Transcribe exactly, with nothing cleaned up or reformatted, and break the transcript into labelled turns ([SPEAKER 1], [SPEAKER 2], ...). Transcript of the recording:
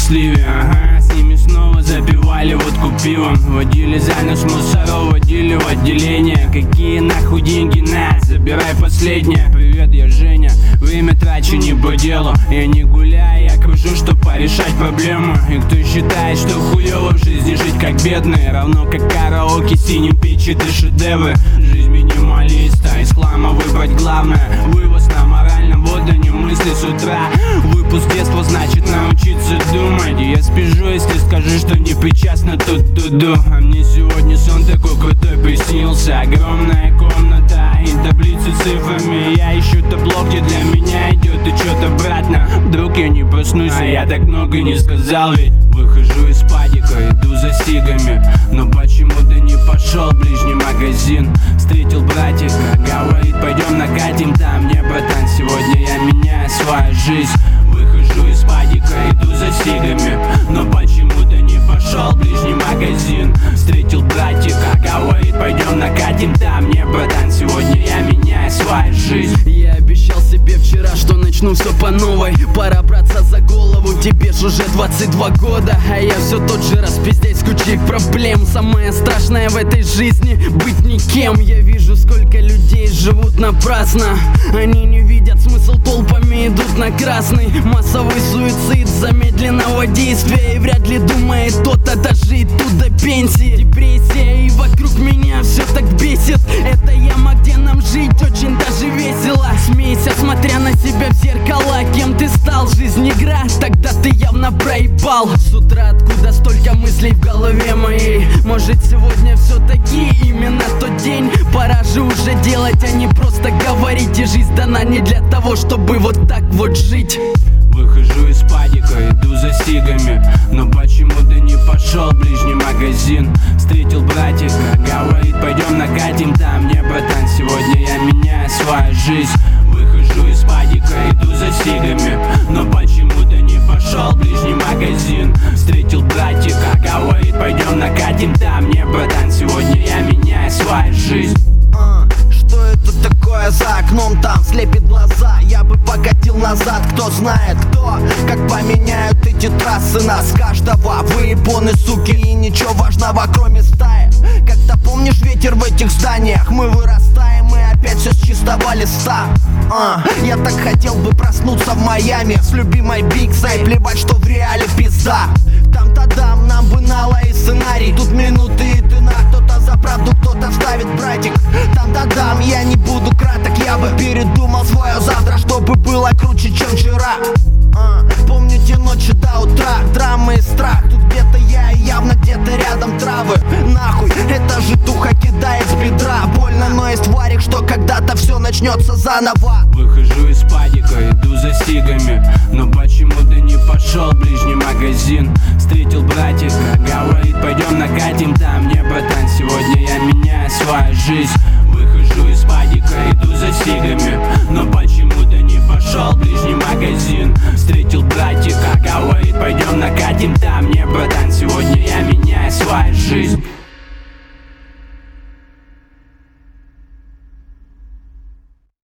[SPEAKER 1] счастливее. Ага, с ними снова запивали водку пивом, водили за нос мусоров, водили в отделение. Какие нахуй деньги, на, забирай последнее. Привет, я Женя, время трачу не по делу. Я не гуляю, я кружу, чтоб порешать проблему. И кто считает, что хуёво в жизни жить как бедный, равно как караоке синим печь это шедевры. Жизнь минималиста, из хлама выбрать главное. Вывоз на моральном водане мысли с утра. Выпуск детства значит научиться думать. Я спижу, если скажу, что не причастна тут туду. А мне сегодня сон такой крутой приснился. Огромная комната и таблицы с цифрами. Я ищу табло, где для меня идет учет обратно. Вдруг я не проснусь, а я так много не сказал. Ведь выхожу из падика, иду за стигами, но почему-то не пошел в ближний магазин. Встретил братика, говорит, пойдем накатим там. Не, братан, сегодня я меняю свою жизнь. Выхожу из падика, иду за стигами, но почему-то не пошел в ближний магазин. Встретил братика, говорит, пойдем накатим там. Не, братан, сегодня я меняю свою жизнь.
[SPEAKER 2] Я обещал себе вчера, что начну все по новой. Пора браться за голову, тебе ж уже двадцать два года, а я все тот же распиздец, кучей проблем. Самое страшное в этой жизни — быть никем. Я вижу, сколько людей живут напрасно. Они не видят смысл, толпами идут на красный. Массовый суицид замедленного действия, и вряд ли думает кто-то дожить тут до пенсии. Депрессия, и вокруг меня все так бесит. Это яма, где нам жить очень даже весело. Смейся, смотря на себя в зеркало. Кем ты стал? Жизнь игра? Тогда ты явно проебал. С утра откуда столько мыслей в голове моей? Может, сегодня все-таки именно тот день? Пора же уже делать, а не просто говорить. И жизнь дана не для того, чтобы вот так вот жить.
[SPEAKER 1] Выхожу из падика, иду за стигами, но почему-то не пошел в ближний магазин. Встретил братика, говорит, пойдем накатим там. Не, братан, сегодня я меняю свою жизнь. Выхожу из падика, иду за стигами, но почему-то не пошел в ближний магазин. Встретил братика, говорит, пойдем накатим там. Не, братан, сегодня я меняю свою жизнь.
[SPEAKER 3] uh, Что это такое за окном там слепит глаза? Я бы покатил назад, кто знает кто. Как поменяют эти трассы нас каждого. Вы японы, суки, и ничего важного кроме стаи. Когда помнишь ветер в этих зданиях, мы вырастаем и опять все с чистого листа. uh, Я так хотел бы проснуться в Майами с любимой Биксой, плевать, что в реале пизда. Там-то дам, нам бы нала и сценарий. Тут минуты и тына, кто-то за правду, кто-то вставит братик. Там-то дам, я не буду краток. Я бы передумал свое завтра, чтобы было круче, чем вчера. uh, Помню те ночи до утра, драмы и страх. Тут где-то я и явно где-то рядом травы. Нахуй, эта житуха кидает с бедра. Больно, но есть варик, что когда-то все начнется заново.
[SPEAKER 1] Выхожу из падика, иду за стигами, но почему-то не пошел в ближний магазин. Встретил братика, говорит, пойдем накатим там. Не, братан, сегодня я меняю свою жизнь.